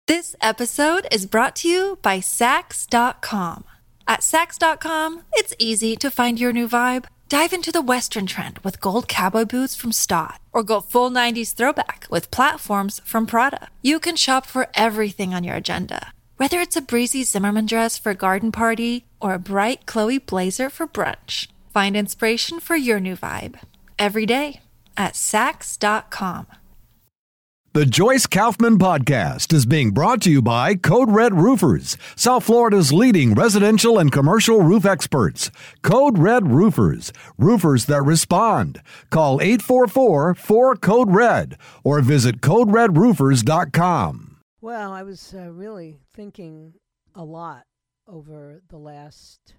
This episode is brought to you by Sax.com. At Sax.com, it's easy to find your new vibe. Dive into the Western trend with gold cowboy boots from Stott, or go full 90s throwback with platforms from Prada. You can shop for everything on your agenda, whether it's a breezy Zimmermann dress for a garden party or a bright Chloe blazer for brunch. Find inspiration for your new vibe every day at Sax.com. The Joyce Kaufman Podcast is being brought to you by Code Red Roofers, South Florida's leading residential and commercial roof experts. Code Red Roofers, roofers that respond. Call 844-4CODE-RED or visit CodeRedRoofers.com. Well, I was really thinking a lot over the last,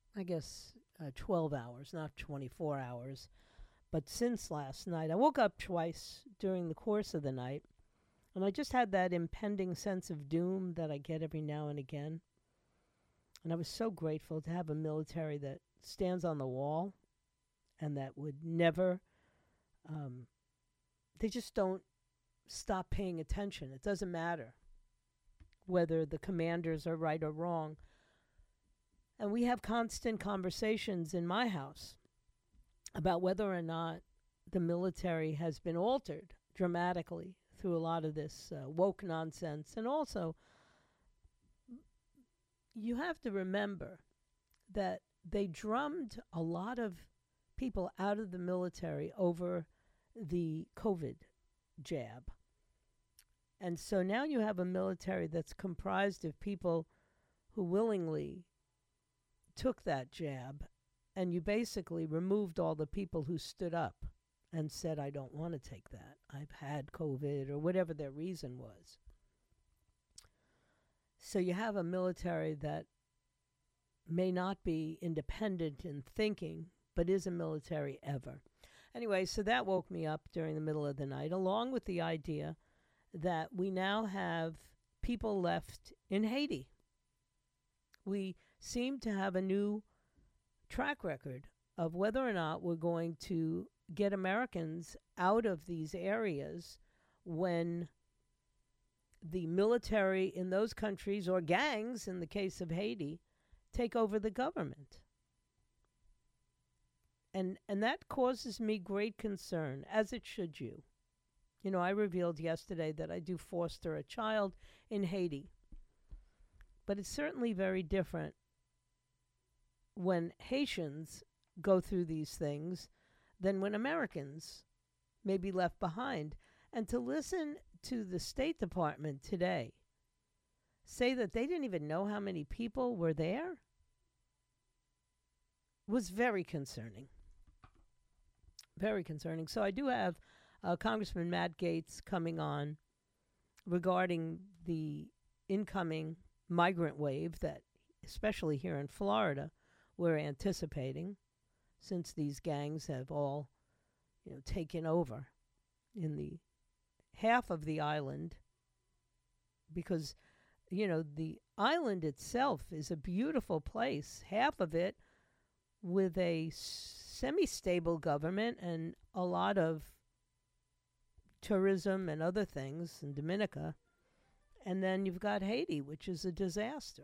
12 hours, not 24 hours. But since last night, I woke up twice during the course of the night, and I just had that impending sense of doom that I get every now and again. And I was so grateful to have a military that stands on the wall and that would never, they just don't stop paying attention. It doesn't matter whether the commanders are right or wrong. And we have constant conversations in my house about whether or not the military has been altered dramatically through a lot of this woke nonsense. And also, you have to remember that they drummed a lot of people out of the military over the COVID jab. And so now you have a military that's comprised of people who willingly took that jab, and you basically removed all the people who stood up and said, I don't want to take that. I've had COVID, or whatever their reason was. So you have a military that may not be independent in thinking, but is a military ever. Anyway, so that woke me up during the middle of the night, along with the idea that we now have people left in Haiti. We seem to have a new track record of whether or not we're going to get Americans out of these areas when the military in those countries, or gangs in the case of Haiti, take over the government. And that causes me great concern, as it should you. You know, I revealed yesterday that I do foster a child in Haiti. But it's certainly very different when Haitians go through these things than when Americans may be left behind. And to listen to the State Department today say that they didn't even know how many people were there was very concerning. Very concerning. So I do have Congressman Matt Gaetz coming on regarding the incoming migrant wave that, especially here in Florida, we're anticipating, since these gangs have all, taken over in the half of the island, because, the island itself is a beautiful place, half of it with a semi-stable government and a lot of tourism and other things in Dominica. And then you've got Haiti, which is a disaster.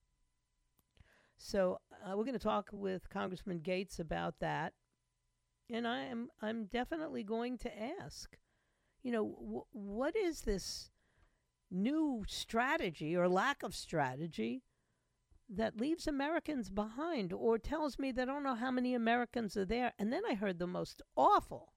So we're going to talk with Congressman Gaetz about that, and I'm definitely going to ask, what is this new strategy or lack of strategy that leaves Americans behind, or tells me they don't know how many Americans are there? And then I heard the most awful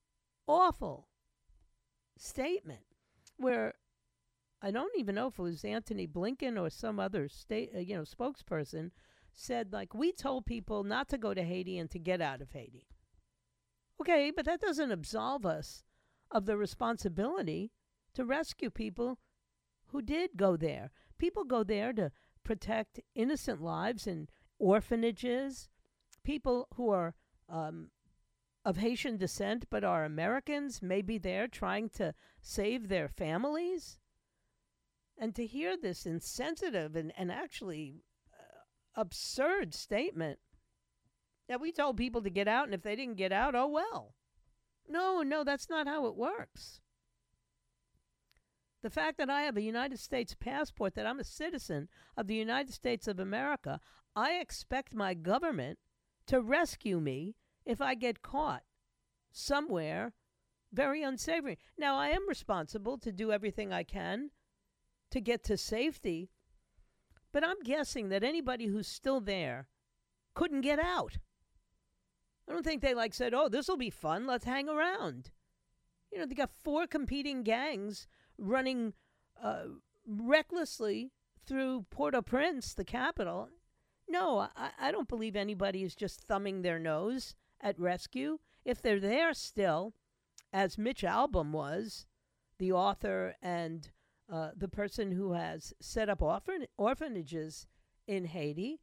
statement where I don't even know if it was Antony Blinken or some other spokesperson, said, we told people not to go to Haiti and to get out of Haiti. Okay, but that doesn't absolve us of the responsibility to rescue people who did go there. People go there to protect innocent lives in orphanages, people who are of Haitian descent but are Americans, may be there trying to save their families. And to hear this insensitive and actually absurd statement that we told people to get out, and if they didn't get out, oh well. No, that's not how it works. The fact that I have a United States passport, that I'm a citizen of the United States of America, I expect my government to rescue me if I get caught somewhere very unsavory. Now, I am responsible to do everything I can to get to safety, but I'm guessing that anybody who's still there couldn't get out. I don't think they said, oh, this will be fun, let's hang around. They got 4 competing gangs running recklessly through Port-au-Prince, the capital. No, I don't believe anybody is just thumbing their nose at rescue. If they're there still, as Mitch Albom was, the author and the person who has set up orphanages in Haiti,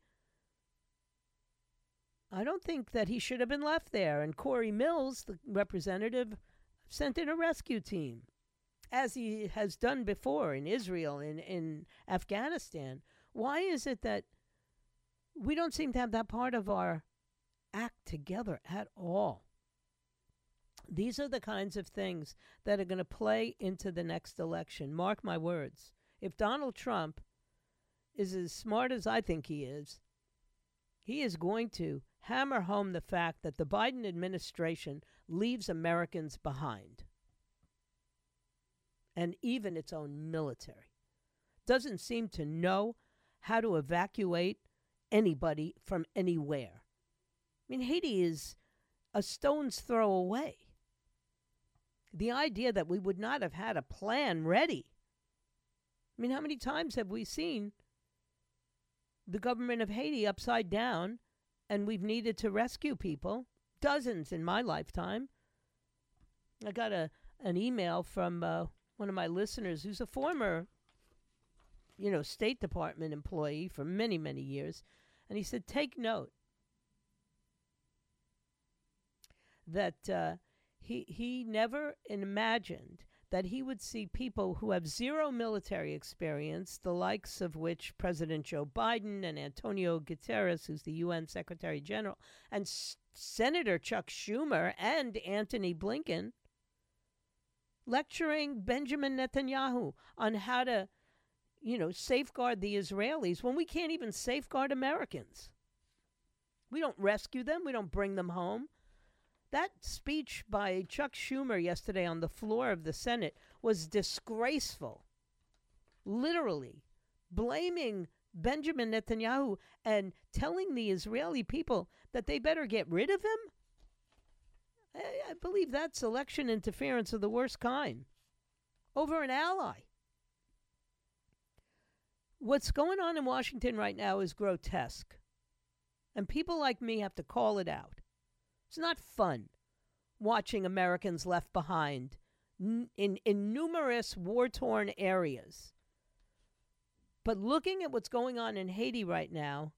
I don't think that he should have been left there. And Corey Mills, the representative, sent in a rescue team, as he has done before in Israel, in Afghanistan. Why is it that we don't seem to have that part of our act together at all? These are the kinds of things that are going to play into the next election. Mark my words. If Donald Trump is as smart as I think he is going to hammer home the fact that the Biden administration leaves Americans behind. And even its own military doesn't seem to know how to evacuate anybody from anywhere. I mean, Haiti is a stone's throw away. The idea that we would not have had a plan ready. I mean, how many times have we seen the government of Haiti upside down and we've needed to rescue people? Dozens in my lifetime. I got an email from one of my listeners who's a former, State Department employee for many, many years. And he said, take note that he never imagined that he would see people who have zero military experience, the likes of which President Joe Biden and Antonio Guterres, who's the UN Secretary General, and Senator Chuck Schumer and Antony Blinken, lecturing Benjamin Netanyahu on how to, safeguard the Israelis when we can't even safeguard Americans. We don't rescue them. We don't bring them home. That speech by Chuck Schumer yesterday on the floor of the Senate was disgraceful. Literally blaming Benjamin Netanyahu and telling the Israeli people that they better get rid of him. I believe that's election interference of the worst kind over an ally. What's going on in Washington right now is grotesque. And people like me have to call it out. It's not fun watching Americans left behind in numerous war-torn areas. But looking at what's going on in Haiti right now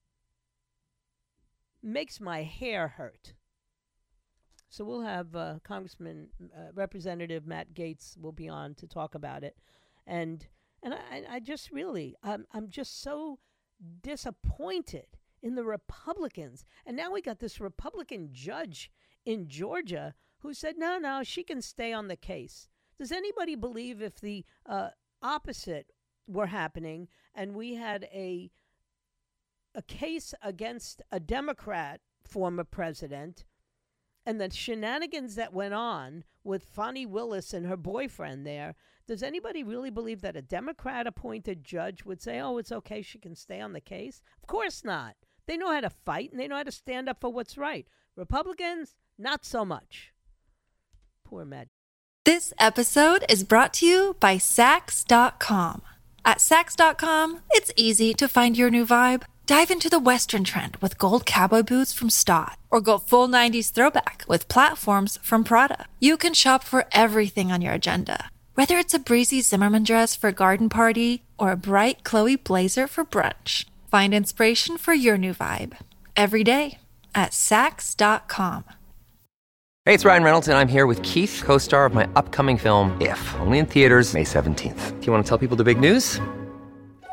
makes my hair hurt. So we'll have Representative Matt Gaetz will be on to talk about it. And I just really, I'm just so disappointed in the Republicans. And now we got this Republican judge in Georgia who said, no, she can stay on the case. Does anybody believe if the opposite were happening and we had a case against a Democrat former president and the shenanigans that went on with Fani Willis and her boyfriend there, does anybody really believe that a Democrat-appointed judge would say, oh, it's okay, she can stay on the case? Of course not. They know how to fight, and they know how to stand up for what's right. Republicans, not so much. Poor Matt. This episode is brought to you by Sax.com. At Sax.com, it's easy to find your new vibe. Dive into the Western trend with gold cowboy boots from Stott, or go full 90s throwback with platforms from Prada. You can shop for everything on your agenda, whether it's a breezy Zimmermann dress for a garden party or a bright Chloe blazer for brunch. Find inspiration for your new vibe every day at Sax.com. Hey, it's Ryan Reynolds, and I'm here with Keith, co-star of my upcoming film, If, only in theaters May 17th. Do you want to tell people the big news?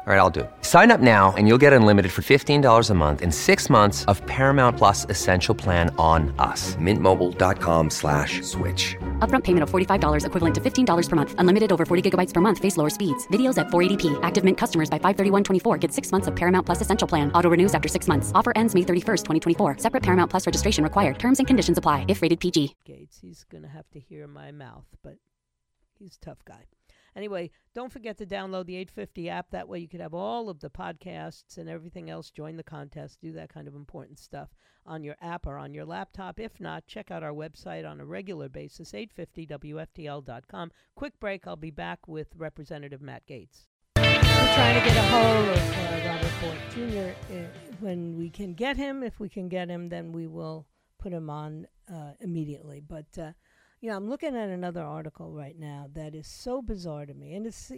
All right, I'll do it. Sign up now and you'll get unlimited for $15 a month and 6 months of Paramount Plus Essential Plan on us. MintMobile.com/switch. Upfront payment of $45 equivalent to $15 per month. Unlimited over 40 gigabytes per month. Face lower speeds. Videos at 480p. Active Mint customers by 531.24 get 6 months of Paramount Plus Essential Plan. Auto renews after 6 months. Offer ends May 31st, 2024. Separate Paramount Plus registration required. Terms and conditions apply if rated PG. Gates, he's going to have to hear my mouth, but he's a tough guy. Anyway, don't forget to download the 850 app. That way you can have all of the podcasts and everything else. Join the contest. Do that kind of important stuff on your app or on your laptop. If not, check out our website on a regular basis, 850wftl.com. Quick break. I'll be back with Representative Matt Gaetz. We're trying to get a hold of Robert Bork Jr. When we can get him. If we can get him, then we will put him on immediately. But I'm looking at another article right now that is so bizarre to me. And it's,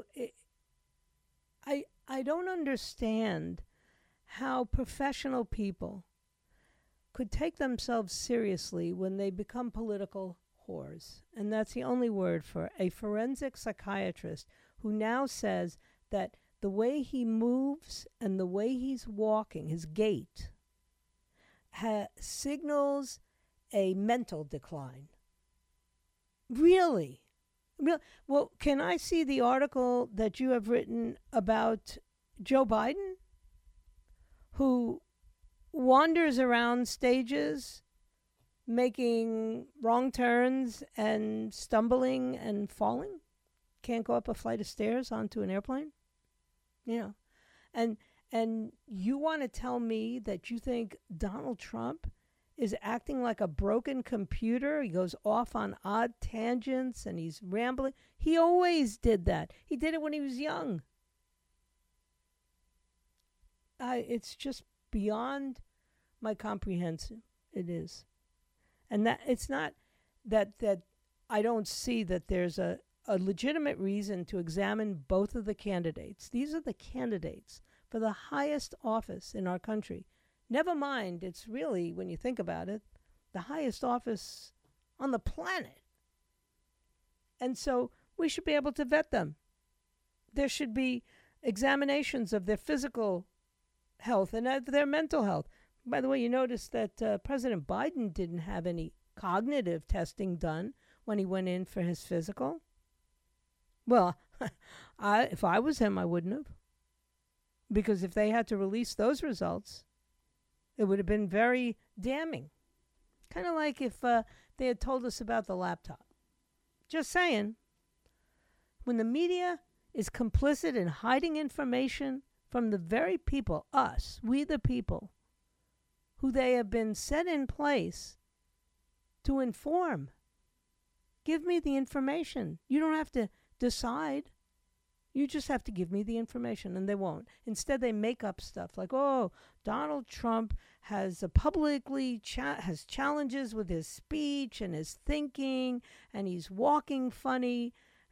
I don't understand how professional people could take themselves seriously when they become political whores. And that's the only word for a forensic psychiatrist who now says that the way he moves and the way he's walking, his gait, signals a mental decline. Really? Well, can I see the article that you have written about Joe Biden, who wanders around stages, making wrong turns and stumbling and falling? Can't go up a flight of stairs onto an airplane? And you want to tell me that you think Donald Trump is acting like a broken computer? He goes off on odd tangents and he's rambling. He always did that. He did it when he was young. It's just beyond my comprehension. It is. And that it's not that I don't see that there's a legitimate reason to examine both of the candidates. These are the candidates for the highest office in our country. Never mind, it's really, when you think about it, the highest office on the planet. And so we should be able to vet them. There should be examinations of their physical health and of their mental health. By the way, you notice that President Biden didn't have any cognitive testing done when he went in for his physical. Well, if I was him, I wouldn't have. Because if they had to release those results, it would have been very damning. Kind of like if they had told us about the laptop. Just saying. When the media is complicit in hiding information from the very people, us, we the people, who they have been set in place to inform. Give me the information. You don't have to decide. You just have to give me the information, and they won't. Instead, they make up stuff like, Donald Trump has publicly has challenges with his speech and his thinking, and he's walking funny.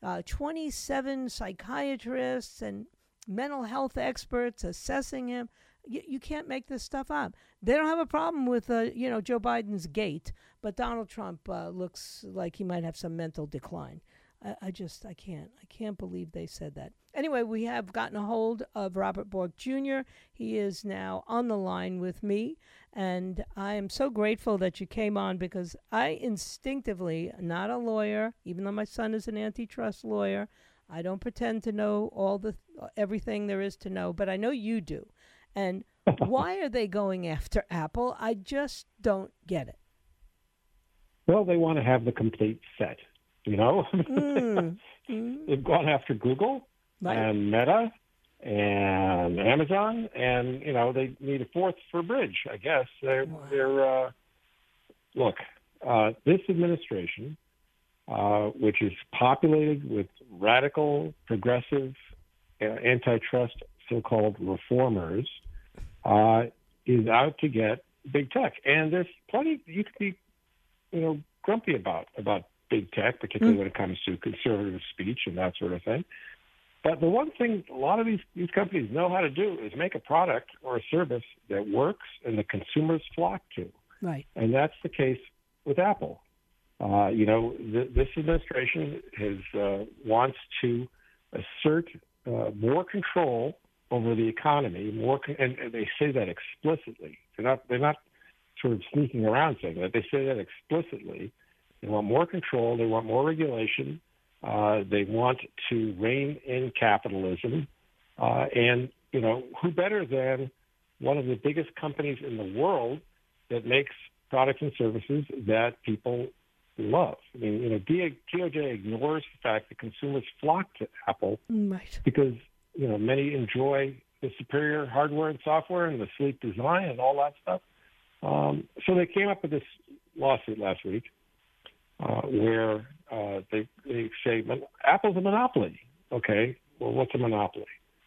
27 psychiatrists and mental health experts assessing him. You can't make this stuff up. They don't have a problem with, Joe Biden's gait, but Donald Trump looks like he might have some mental decline. I can't believe they said that. Anyway, we have gotten a hold of Robert Bork Jr. He is now on the line with me, and I am so grateful that you came on because I instinctively, not a lawyer, even though my son is an antitrust lawyer, I don't pretend to know everything there is to know, but I know you do. And why are they going after Apple? I just don't get it. Well, they want to have the complete set. They've gone after Google and Meta and Amazon, and they need a fourth for Bridge. I guess look. This administration, which is populated with radical, progressive, antitrust, so-called reformers, is out to get big tech, and there's plenty you could be, grumpy about big tech, particularly when it comes to conservative speech and that sort of thing. But the one thing a lot of these companies know how to do is make a product or a service that works and the consumers flock to. Right. And that's the case with Apple. This administration wants to assert more control over the economy, and they say that explicitly. They're not sort of sneaking around saying that. They say that explicitly. They want more control. They want more regulation. They want to rein in capitalism. And, who better than one of the biggest companies in the world that makes products and services that people love? I mean, DOJ ignores the fact that consumers flock to Apple because, many enjoy the superior hardware and software and the sleek design and all that stuff. So they came up with this lawsuit last week where they say Apple's a monopoly. Okay, well, what's a monopoly?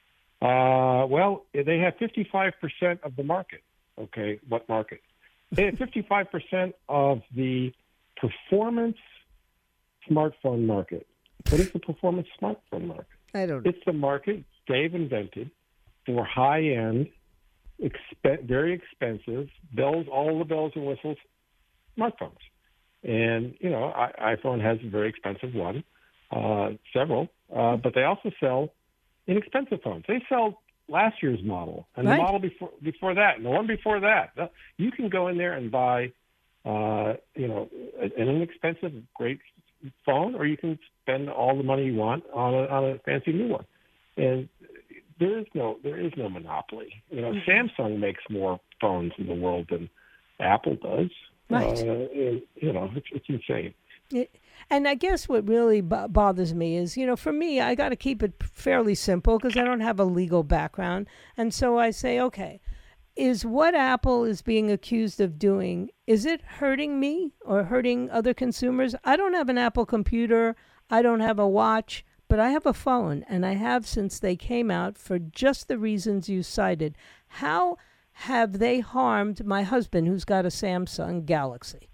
Well, they have 55% of the market. Okay, what market? They have 55% of the performance smartphone market. What is the performance smartphone market? I don't know. It's the market they've invented for high-end, very expensive all the bells and whistles smartphones. And, iPhone has a very expensive one, several, but they also sell inexpensive phones. They sell last year's model and the model before that and the one before that. You can go in there and buy, an inexpensive, great phone, or you can spend all the money you want on a fancy new one. And there is no monopoly. Samsung makes more phones in the world than Apple does. Right. It's insane. And I guess what really bothers me is, for me, I got to keep it fairly simple because I don't have a legal background. And so I say, okay, is what Apple is being accused of doing, is it hurting me or hurting other consumers? I don't have an Apple computer. I don't have a watch, but I have a phone, and I have since they came out for just the reasons you cited. How have they harmed my husband, who's got a Samsung Galaxy?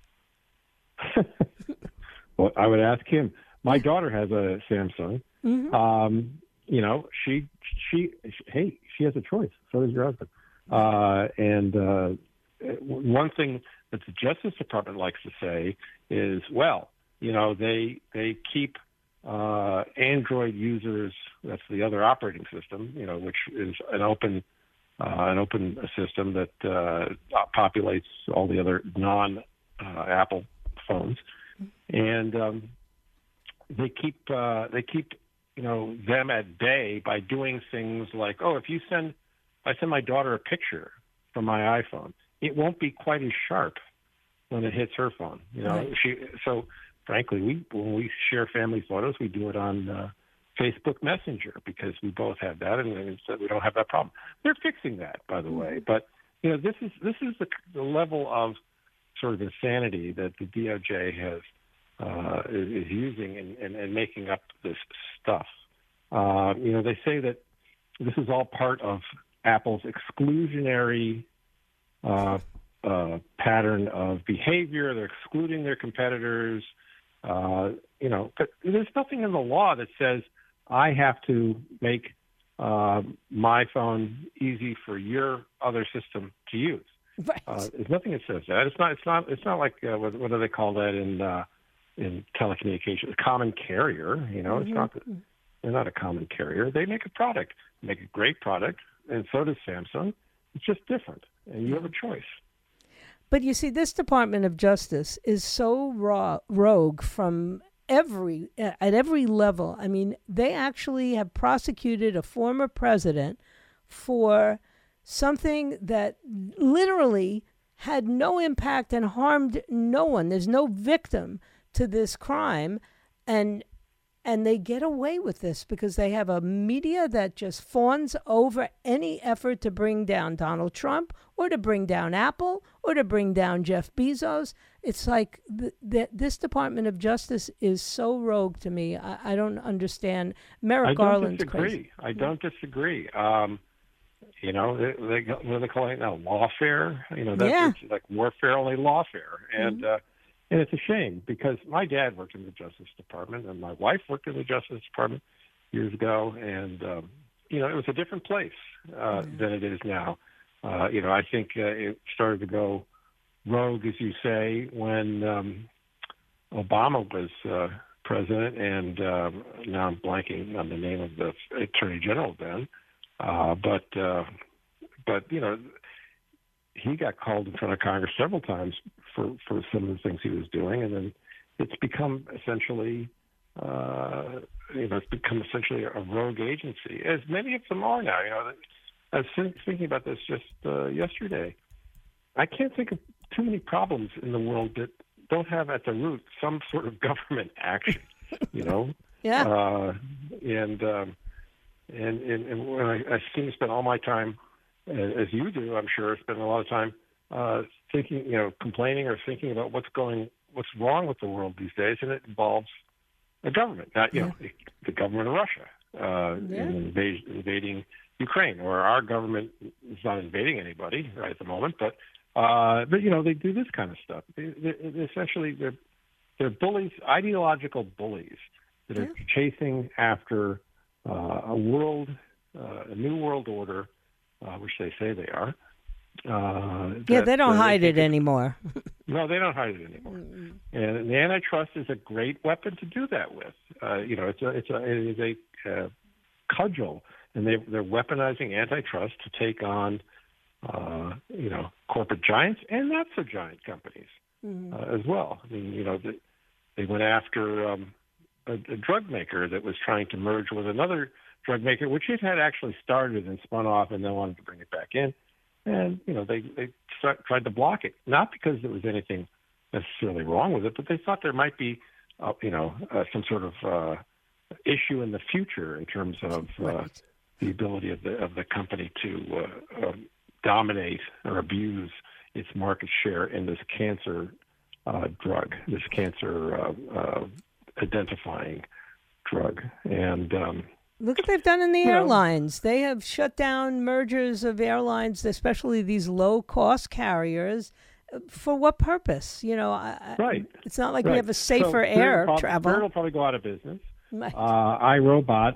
Well, I would ask him. My daughter has a Samsung. Mm-hmm. She has a choice. So does your husband. One thing that the Justice Department likes to say is, they keep Android users. That's the other operating system, which is an open system that populates all the other non-Apple phones, and they keep them at bay by doing things like, if I send my daughter a picture from my iPhone, it won't be quite as sharp when it hits her phone. Right. So frankly, when we share family photos, we do it on Facebook Messenger because we both have that, and we don't have that problem. They're fixing that, by the way. But this is the level of sort of insanity that the DOJ is using and making up this stuff. They say that this is all part of Apple's exclusionary pattern of behavior. They're excluding their competitors. But there's nothing in the law that says I have to make my phone easy for your other system to use. Right. There's nothing that says that. It's not like what do they call that in telecommunications? A common carrier. It's not. They're not a common carrier. They make a product, make a great product, and so does Samsung. It's just different, and you have a choice. But you see, this Department of Justice is so rogue from at every level. I mean, they actually have prosecuted a former president for something that literally had no impact and harmed no one. There's no victim to this crime, and they get away with this because they have a media that just fawns over any effort to bring down Donald Trump or to bring down Apple or to bring down Jeff Bezos. It's like this Department of Justice is so rogue to me. I don't understand. Merrick Garland's crazy. I don't disagree. They call it now lawfare. It's like warfare, only lawfare. And and it's a shame because my dad worked in the Justice Department and my wife worked in the Justice Department years ago, and it was a different place than it is now. I think it started to go rogue, as you say, when Obama was president, and now I'm blanking on the name of the Attorney General then. But he got called in front of Congress several times for some of the things he was doing, and then it's become essentially a rogue agency, as many of them are now. I was thinking about this just yesterday. I can't think of too many problems in the world that don't have at the root some sort of government action. Yeah. And when I seem to spend all my time, as you do, I'm sure, spend a lot of time thinking, complaining or thinking about what's wrong with the world these days, and it involves a government, not the government of Russia invading Ukraine, or our government is not invading anybody right at the moment, but they do this kind of stuff. Essentially, they're bullies, ideological bullies that are chasing after a new world order, which they say they are. They don't hide it anymore. No, they don't hide it anymore. And the antitrust is a great weapon to do that with. It is a cudgel, and they're weaponizing antitrust to take on corporate giants and not so giant companies as well. I mean, they went after a drug maker that was trying to merge with another drug maker, which it had actually started and spun off, and then wanted to bring it back in. And they tried to block it, not because there was anything necessarily wrong with it, but they thought there might be some sort of issue in the future in terms of the ability of the company to dominate or abuse its market share in this cancer drug, this cancer identifying drug. And look what they've done in the airlines. They have shut down mergers of airlines, especially these low-cost carriers. For what purpose? Right. It's not like we have a safer air travel. Spirit will probably go out of business. Right. iRobot,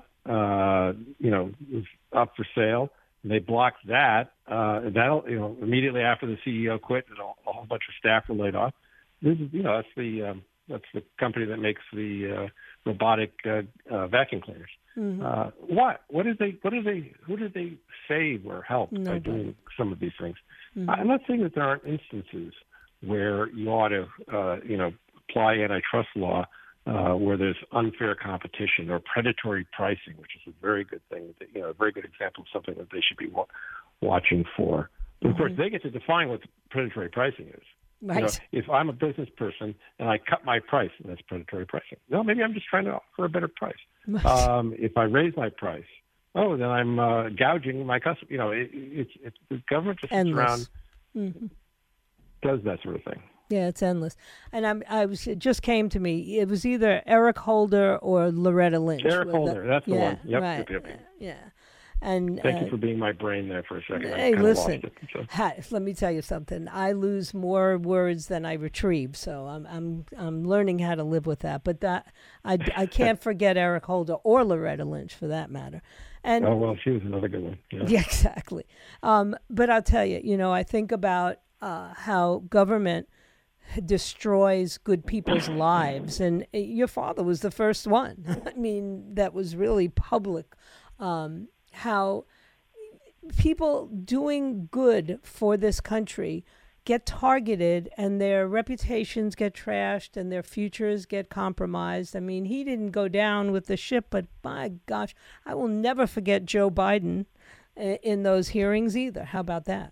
was up for sale. And they blocked that. That'll, immediately after the CEO quit, and a whole bunch of staff were laid off. This is, that's the company that makes the robotic vacuum cleaners. Mm-hmm. Who did they save or help by doing some of these things? Mm-hmm. I'm not saying that there aren't instances where you ought to, apply antitrust law where there's unfair competition or predatory pricing, which is a very good thing, a very good example of something that they should be watching for. But of course, they get to define what predatory pricing is. Right. If I'm a business person and I cut my price, that's predatory pricing. No, maybe I'm just trying to offer a better price. If I raise my price, then I'm gouging my customer. It's the government just sits around, does that sort of thing. Yeah, it's endless. And it just came to me. It was either Eric Holder or Loretta Lynch. Eric Holder, that's the one. Yep, right. Yep. Yeah. And thank you for being my brain there for a second. Hey, listen. Let me tell you something. I lose more words than I retrieve, so I'm learning how to live with that. But I can't forget Eric Holder or Loretta Lynch for that matter. And she was another good one. Yeah, exactly. But I'll tell you, I think about how government destroys good people's lives, and your father was the first one. I mean, that was really public. How people doing good for this country get targeted and their reputations get trashed and their futures get compromised. I mean, he didn't go down with the ship, but my gosh, I will never forget Joe Biden in those hearings either. How about that?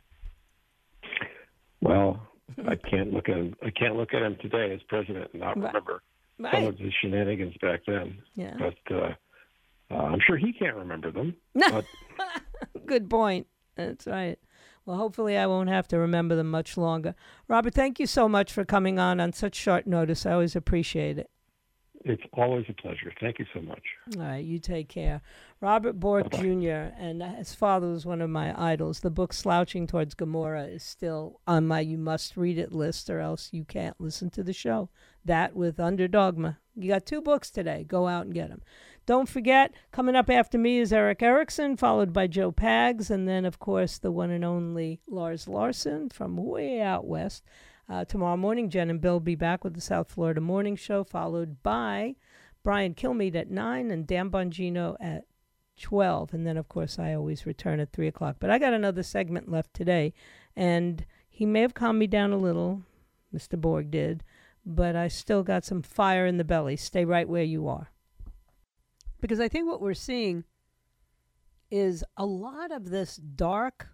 Well, I can't look at him today as president and not remember some of his shenanigans back then. Yeah. But I'm sure he can't remember them. But good point. That's right. Well, hopefully I won't have to remember them much longer. Robert, thank you so much for coming on such short notice. I always appreciate it. It's always a pleasure. Thank you so much. All right, you take care. Robert Bork Jr., and his father was one of my idols. The book Slouching Towards Gomorrah is still on my you must read it list, or else you can't listen to the show. That with Under Dogma. You got 2 books today. Go out and get them. Don't forget, coming up after me is Eric Erickson, followed by Joe Pags, and then, of course, the one and only Lars Larson from way out west. Tomorrow morning, Jen and Bill will be back with the South Florida Morning Show, followed by Brian Kilmeade at 9 and Dan Bongino at 12. And then, of course, I always return at 3 o'clock. But I got another segment left today. And he may have calmed me down a little, Mr. Borg did. But I still got some fire in the belly. Stay right where you are. Because I think what we're seeing is a lot of this dark.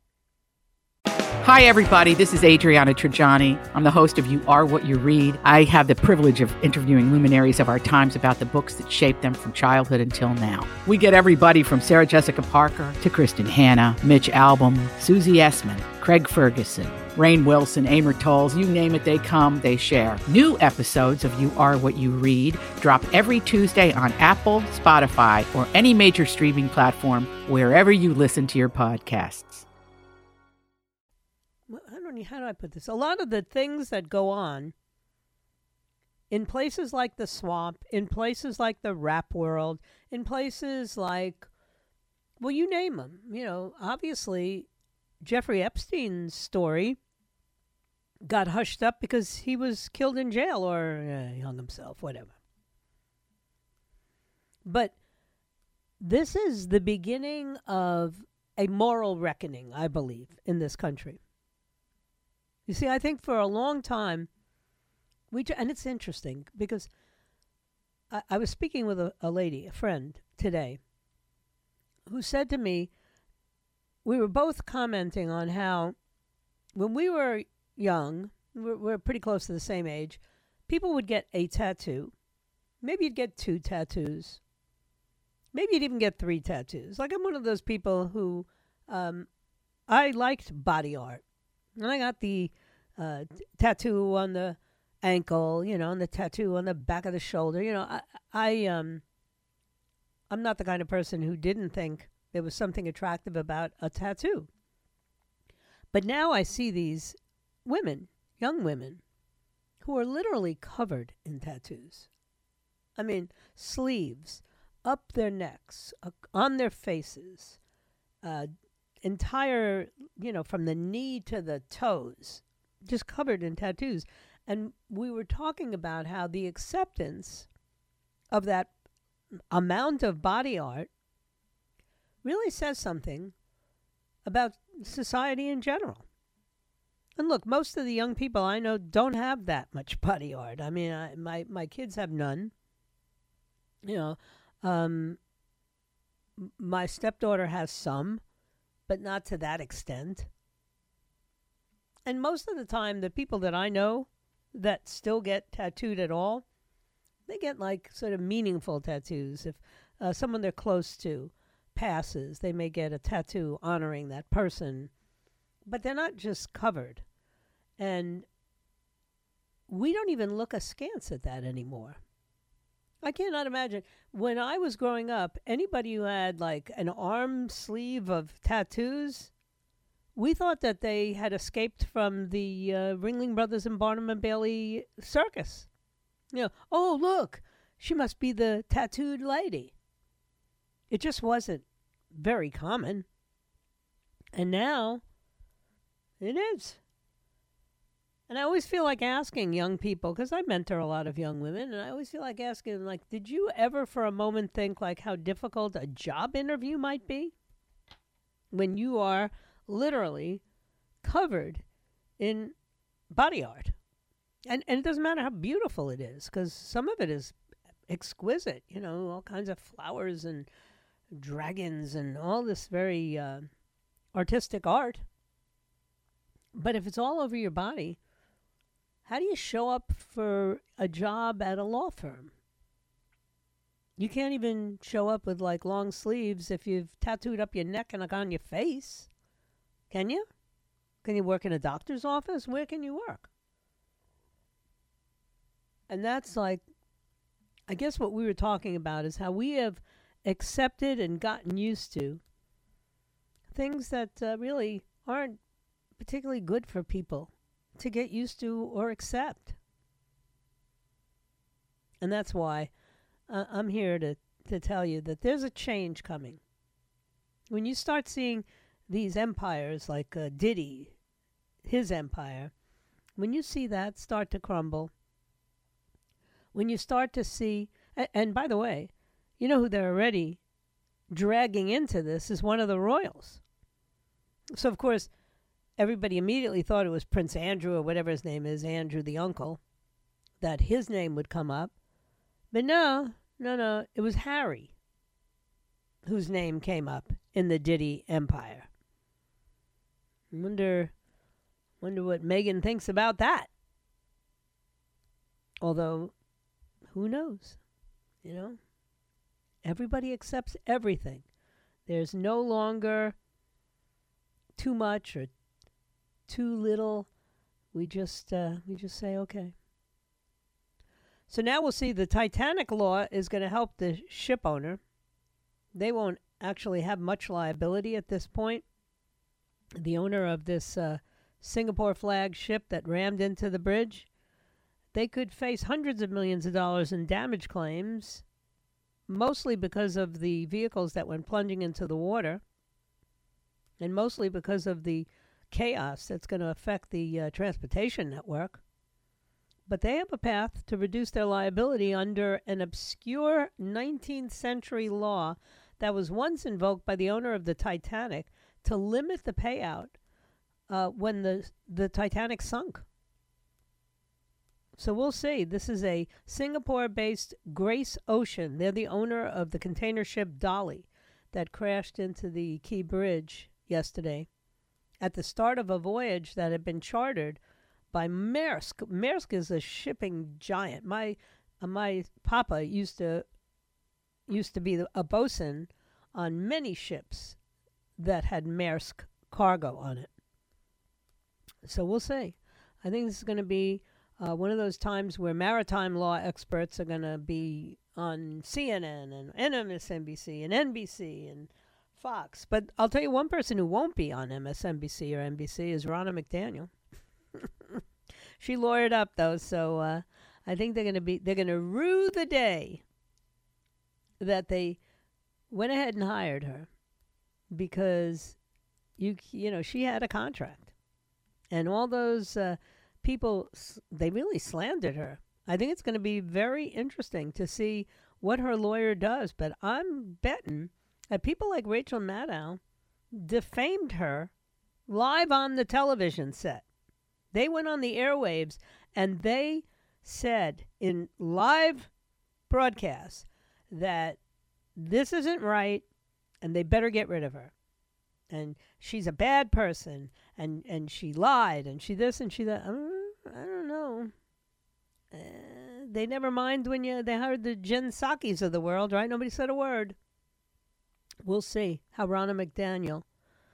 Hi, everybody. This is Adriana Trajani. I'm the host of You Are What You Read. I have the privilege of interviewing luminaries of our times about the books that shaped them from childhood until now. We get everybody from Sarah Jessica Parker to Kristen Hanna, Mitch Albom, Susie Essman, Craig Ferguson, Rainn Wilson, Amor Tolls, you name it, they come, they share. New episodes of You Are What You Read drop every Tuesday on Apple, Spotify, or any major streaming platform wherever you listen to your podcasts. How do I put this? A lot of the things that go on in places like the swamp, in places like the rap world, in places like, well, you name them. You know, obviously, Jeffrey Epstein's story got hushed up because he was killed in jail or he hung himself, whatever. But this is the beginning of a moral reckoning, I believe, in this country. You see, I think for a long time, and it's interesting because I was speaking with a lady, a friend today, who said to me, we were both commenting on how when we were young, we're pretty close to the same age, people would get a tattoo. Maybe you'd get 2 tattoos. Maybe you'd even get 3 tattoos. Like I'm one of those people who I liked body art. And I got the tattoo on the ankle, you know, and the tattoo on the back of the shoulder. You know, I'm not the kind of person who didn't think there was something attractive about a tattoo. But now I see these women, young women, who are literally covered in tattoos. I mean, sleeves, up their necks, on their faces, entire, you know, from the knee to the toes, just covered in tattoos. And we were talking about how the acceptance of that amount of body art really says something about society in general. And look, most of the young people I know don't have that much body art. I mean, my kids have none. You know, my stepdaughter has some, but not to that extent. And most of the time, the people that I know that still get tattooed at all, they get like sort of meaningful tattoos. If someone they're close to passes, they may get a tattoo honoring that person. But they're not just covered. And we don't even look askance at that anymore. I cannot imagine. When I was growing up, anybody who had like an arm sleeve of tattoos, we thought that they had escaped from the Ringling Brothers and Barnum and Bailey circus. You know, oh, look, she must be the tattooed lady. It just wasn't very common. And now it is. And I always feel like asking young people, because I mentor a lot of young women, and I always feel like asking them, like, did you ever for a moment think, like, how difficult a job interview might be? When you are literally covered in body art. And it doesn't matter how beautiful it is, because some of it is exquisite, you know, all kinds of flowers and dragons and all this very artistic art. But if it's all over your body, how do you show up for a job at a law firm? You can't even show up with like long sleeves if you've tattooed up your neck and like on your face. Can you? Can you work in a doctor's office? Where can you work? And that's like, I guess what we were talking about is how we have accepted and gotten used to things that really aren't particularly good for people to get used to or accept. And that's why I'm here to tell you that there's a change coming. When you start seeing these empires like Diddy, his empire, when you see that start to crumble, when you start to see, and by the way, you know who they're already dragging into this is one of the royals. So, of course, everybody immediately thought it was Prince Andrew or whatever his name is, Andrew the uncle, that his name would come up. But no, it was Harry whose name came up in the Diddy empire. Wonder what Meghan thinks about that. Although, who knows? You know, everybody accepts everything. There's no longer too much or too little. We just say okay. So now we'll see. The Titanic law is going to help the ship owner. They won't actually have much liability at this point. The owner of this Singapore flag ship that rammed into the bridge, they could face hundreds of millions of dollars in damage claims, mostly because of the vehicles that went plunging into the water, and mostly because of the chaos that's going to affect the transportation network. But they have a path to reduce their liability under an obscure 19th century law that was once invoked by the owner of the Titanic to limit the payout when the Titanic sunk. So we'll see. This is a Singapore-based Grace Ocean. They're the owner of the container ship Dolly that crashed into the Key Bridge yesterday at the start of a voyage that had been chartered by Maersk. Maersk is a shipping giant. My papa used to be a bosun on many ships that had Maersk cargo on it. So we'll see. I think this is going to be one of those times where maritime law experts are going to be on CNN and MSNBC and NBC and Fox. But I'll tell you one person who won't be on MSNBC or NBC is Ronna McDaniel. She lawyered up though, so I think they're going to rue the day that they went ahead and hired her, because you know she had a contract, and all those people, they really slandered her. I think it's going to be very interesting to see what her lawyer does, but I'm betting that people like Rachel Maddow defamed her live on the television set. They went on the airwaves and they said in live broadcasts that this isn't right and they better get rid of her. And she's a bad person and she lied and she this and she that. I don't know. They never mind when they hired the Jen Psaki's of the world, right? Nobody said a word. We'll see how Ronna McDaniel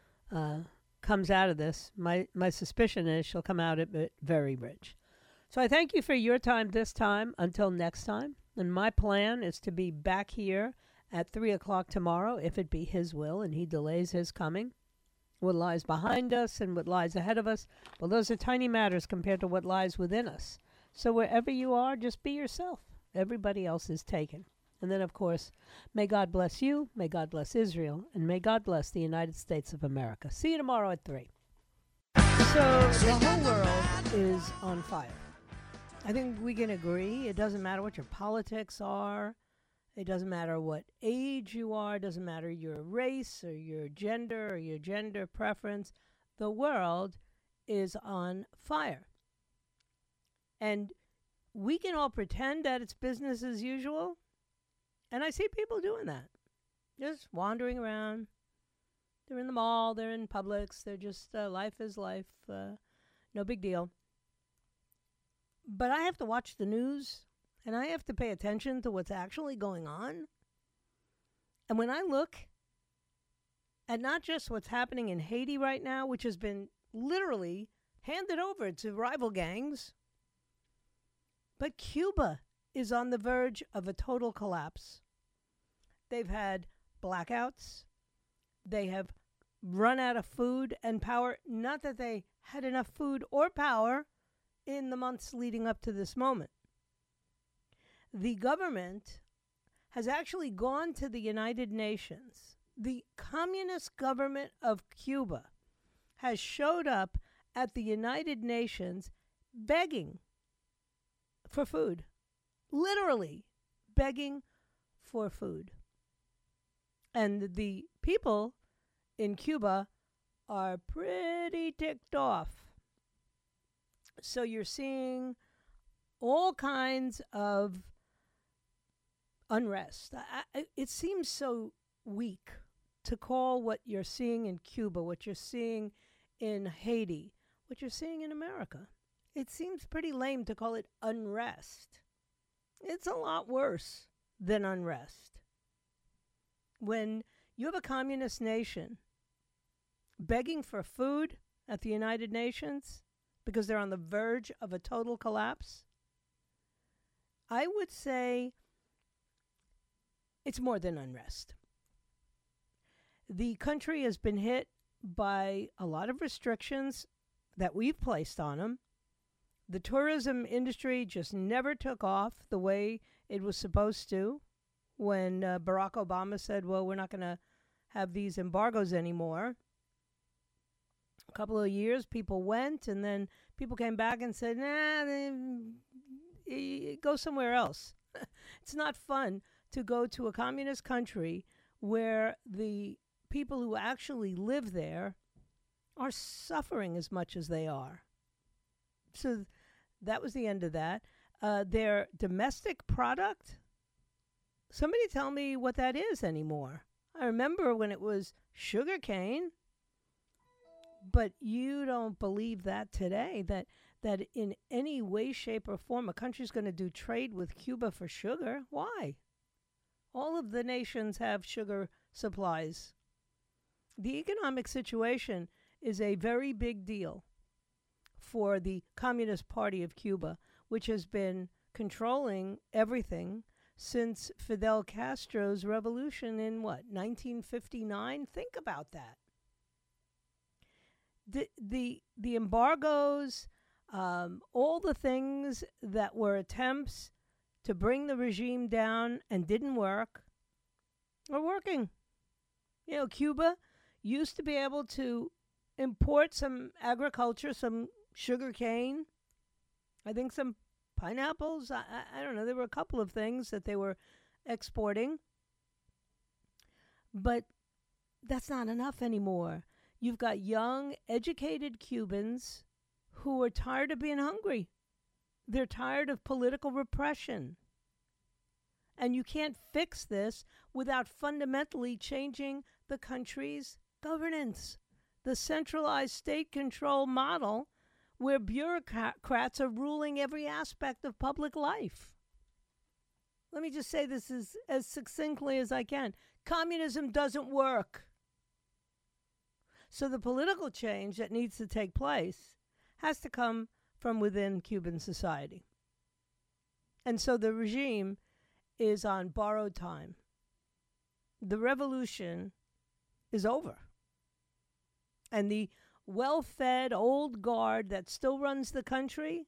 comes out of this. My suspicion is she'll come out of it very rich. So I thank you for your time this time. Until next time. And my plan is to be back here at 3 o'clock tomorrow, if it be his will and he delays his coming. What lies behind us and what lies ahead of us, well, those are tiny matters compared to what lies within us. So wherever you are, just be yourself. Everybody else is taken. And then, of course, may God bless you, may God bless Israel, and may God bless the United States of America. See you tomorrow at 3. So the whole world is on fire. I think we can agree. It doesn't matter what your politics are. It doesn't matter what age you are. It doesn't matter your race or your gender preference. The world is on fire. And we can all pretend that it's business as usual. And I see people doing that. Just wandering around. They're in the mall. They're in Publix. They're just, life is life. No big deal. But I have to watch the news. And I have to pay attention to what's actually going on. And when I look at not just what's happening in Haiti right now, which has been literally handed over to rival gangs, but Cuba is on the verge of a total collapse. They've had blackouts. They have run out of food and power. Not that they had enough food or power in the months leading up to this moment. The government has actually gone to the United Nations. The communist government of Cuba has showed up at the United Nations begging for food. Literally begging for food. And the people in Cuba are pretty ticked off. So you're seeing all kinds of unrest. It seems so weak to call what you're seeing in Cuba, what you're seeing in Haiti, what you're seeing in America. It seems pretty lame to call it unrest. It's a lot worse than unrest. When you have a communist nation begging for food at the United Nations because they're on the verge of a total collapse, I would say it's more than unrest. The country has been hit by a lot of restrictions that we've placed on them. The tourism industry just never took off the way it was supposed to when Barack Obama said, well, we're not going to have these embargoes anymore. A couple of years, people went, and then people came back and said, go somewhere else. It's not fun to go to a communist country where the people who actually live there are suffering as much as they are. So that was the end of that. Their domestic product, somebody tell me what that is anymore. I remember when it was sugar cane, but you don't believe that today, that in any way, shape, or form a country's going to do trade with Cuba for sugar. Why? All of the nations have sugar supplies. The economic situation is a very big deal for the Communist Party of Cuba, which has been controlling everything since Fidel Castro's revolution in 1959? Think about that. The embargoes, all the things that were attempts to bring the regime down and didn't work are working. You know, Cuba used to be able to import some agriculture, some sugar cane, I think some pineapples. I don't know. There were a couple of things that they were exporting. But that's not enough anymore. You've got young, educated Cubans who are tired of being hungry. They're tired of political repression. And you can't fix this without fundamentally changing the country's governance. The centralized state control model where bureaucrats are ruling every aspect of public life. Let me just say this as succinctly as I can. Communism doesn't work. So the political change that needs to take place has to come from within Cuban society. And so the regime is on borrowed time. The revolution is over. And the well-fed old guard that still runs the country,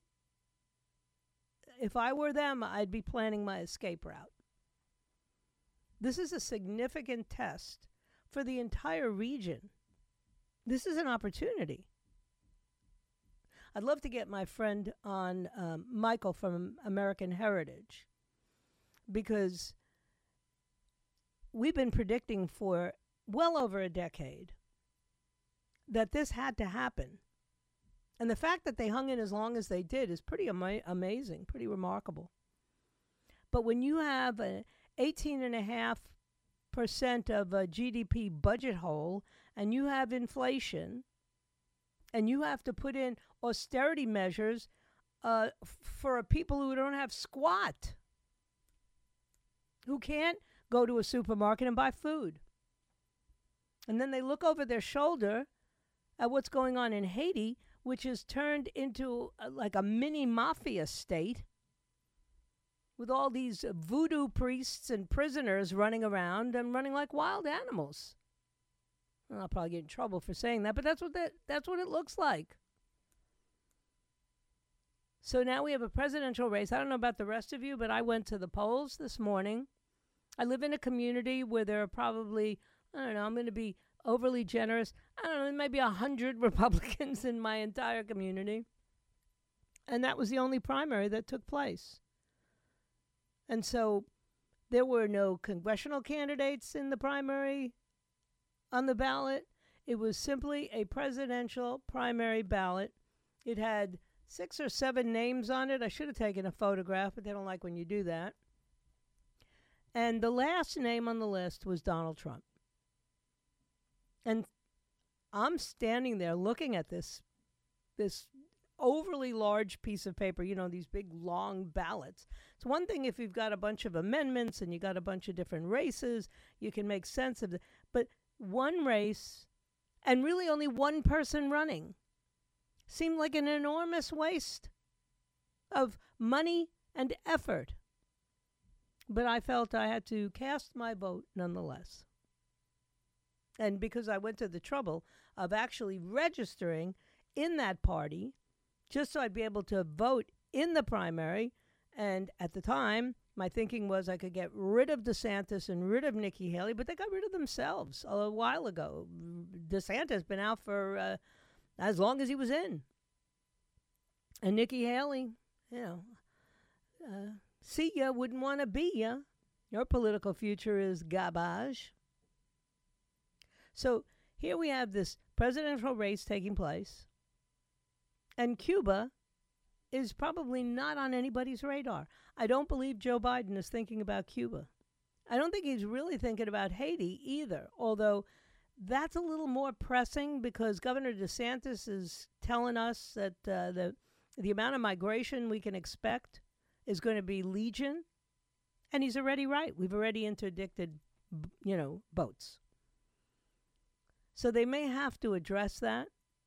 if I were them, I'd be planning my escape route. This is a significant test for the entire region. This is an opportunity. I'd love to get my friend on, Michael from American Heritage, because we've been predicting for well over a decade that this had to happen. And the fact that they hung in as long as they did is pretty amazing, pretty remarkable. But when you have an 18.5% of a GDP budget hole, and you have inflation, and you have to put in austerity measures for people who don't have squat, who can't go to a supermarket and buy food. And then they look over their shoulder at what's going on in Haiti, which has turned into like a mini mafia state with all these voodoo priests and prisoners running around and running like wild animals. Well, I'll probably get in trouble for saying that, but that's what it looks like. So now we have a presidential race. I don't know about the rest of you, but I went to the polls this morning. I live in a community where there are probably, I don't know, I'm going to be overly generous. I don't know, maybe 100 Republicans in my entire community. And that was the only primary that took place. And so There were no congressional candidates in the primary on the ballot. It was simply a presidential primary ballot. It had 6 or 7 names on it. I should have taken a photograph, but they don't like when you do that. And the last name on the list was Donald Trump. And I'm standing there looking at this overly large piece of paper, these big long ballots. It's one thing if you've got a bunch of amendments and you got a bunch of different races, you can make sense of it. But one race and really only one person running seemed like an enormous waste of money and effort. But I felt I had to cast my vote nonetheless. And because I went to the trouble of actually registering in that party, just so I'd be able to vote in the primary. And at the time, my thinking was I could get rid of DeSantis and rid of Nikki Haley, but they got rid of themselves a while ago. DeSantis been out for as long as he was in. And Nikki Haley, see ya, wouldn't want to be ya. Your political future is garbage. So here we have this presidential race taking place. And Cuba is probably not on anybody's radar. I don't believe Joe Biden is thinking about Cuba. I don't think he's really thinking about Haiti either, although that's a little more pressing because Governor DeSantis is telling us that the amount of migration we can expect is going to be legion. And he's already right. We've already interdicted, boats. So they may have to address that.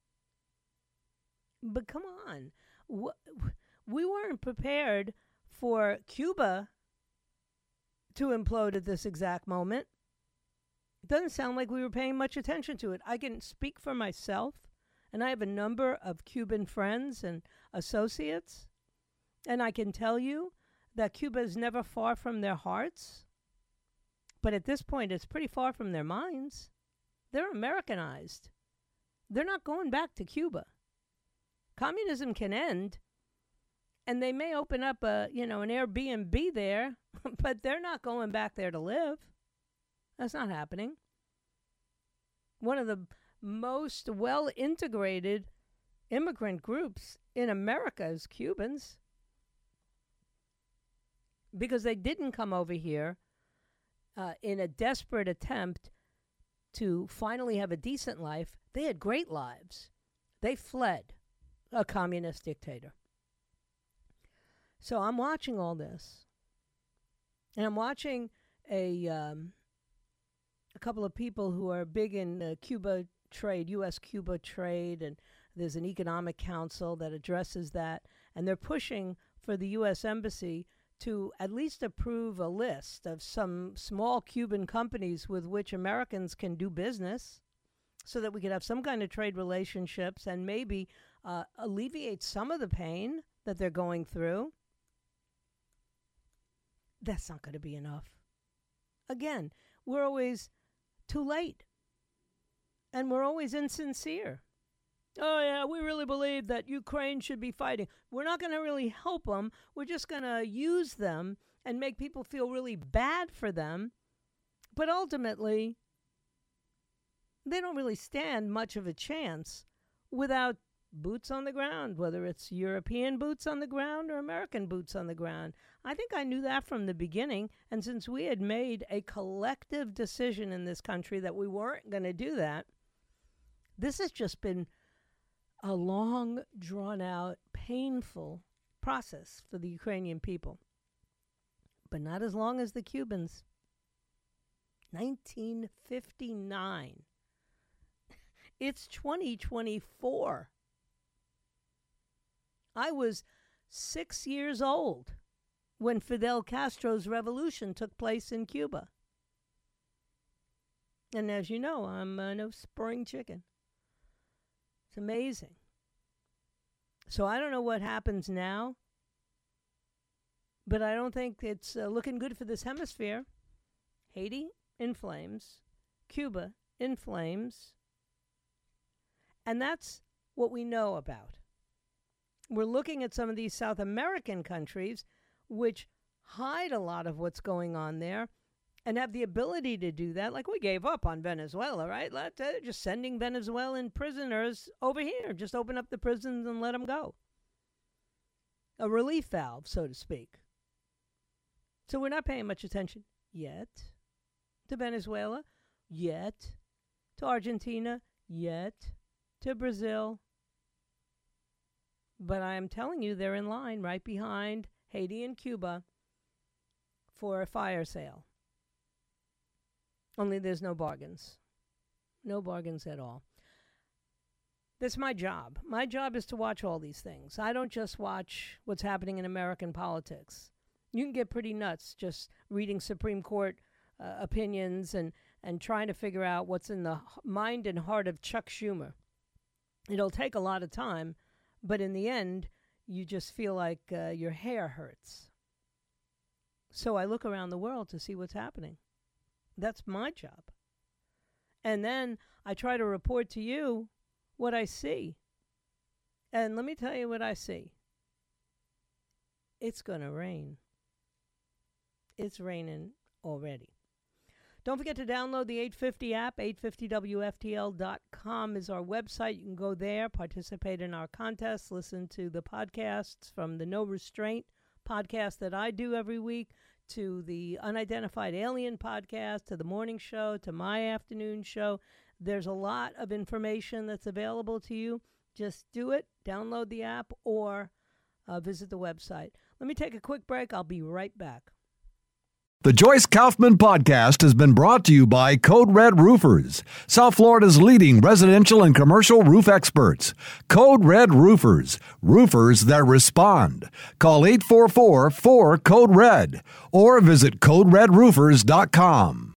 But come on, we weren't prepared for Cuba to implode at this exact moment. It doesn't sound like we were paying much attention to it. I can speak for myself, and I have a number of Cuban friends and associates, and I can tell you that Cuba is never far from their hearts, but at this point it's pretty far from their minds. They're Americanized. They're not going back to Cuba. Communism can end, and they may open up an Airbnb there, but they're not going back there to live. That's not happening. One of the most well-integrated immigrant groups in America is Cubans, because they didn't come over here in a desperate attempt to finally have a decent life. They had great lives. They fled a communist dictator. So I'm watching all this, and I'm watching a couple of people who are big in Cuba trade, U.S.-Cuba trade, and there's an economic council that addresses that, and they're pushing for the U.S. Embassy to at least approve a list of some small Cuban companies with which Americans can do business so that we could have some kind of trade relationships and maybe alleviate some of the pain that they're going through. That's not going to be enough. Again, we're always too late. And we're always insincere. Oh, yeah, we really believe that Ukraine should be fighting. We're not going to really help them. We're just going to use them and make people feel really bad for them. But ultimately, they don't really stand much of a chance without boots on the ground, whether it's European boots on the ground or American boots on the ground. I think I knew that from the beginning. And since we had made a collective decision in this country that we weren't going to do that, this has just been a long, drawn-out, painful process for the Ukrainian people. But not as long as the Cubans. 1959. It's 2024. I was 6 years old when Fidel Castro's revolution took place in Cuba. And as you know, I'm no spring chicken. It's amazing. So I don't know what happens now, but I don't think it's looking good for this hemisphere. Haiti in flames, Cuba in flames, and that's what we know about. We're looking at some of these South American countries, which hide a lot of what's going on there and have the ability to do that. Like we gave up on Venezuela, right? Just sending Venezuelan prisoners over here. Just open up the prisons and let them go. A relief valve, so to speak. So we're not paying much attention yet to Venezuela, yet to Argentina, yet to Brazil. But I'm telling you, they're in line right behind Haiti and Cuba for a fire sale. Only there's no bargains. No bargains at all. That's my job. My job is to watch all these things. I don't just watch what's happening in American politics. You can get pretty nuts just reading Supreme Court opinions and trying to figure out what's in the mind and heart of Chuck Schumer. It'll take a lot of time, but in the end, you just feel like your hair hurts. So I look around the world to see what's happening. That's my job. And then I try to report to you what I see. And let me tell you what I see. It's going to rain. It's raining already. Don't forget to download the 850 app. 850WFTL.com is our website. You can go there, participate in our contests, listen to the podcasts from the No Restraint podcast that I do every week, to the Unidentified Alien podcast, to the morning show, to my afternoon show. There's a lot of information that's available to you. Just do it, download the app, or visit the website. Let me take a quick break. I'll be right back. The Joyce Kaufman Podcast has been brought to you by Code Red Roofers, South Florida's leading residential and commercial roof experts. Code Red Roofers, roofers that respond. Call 844-4-CODE-RED or visit CodeRedRoofers.com.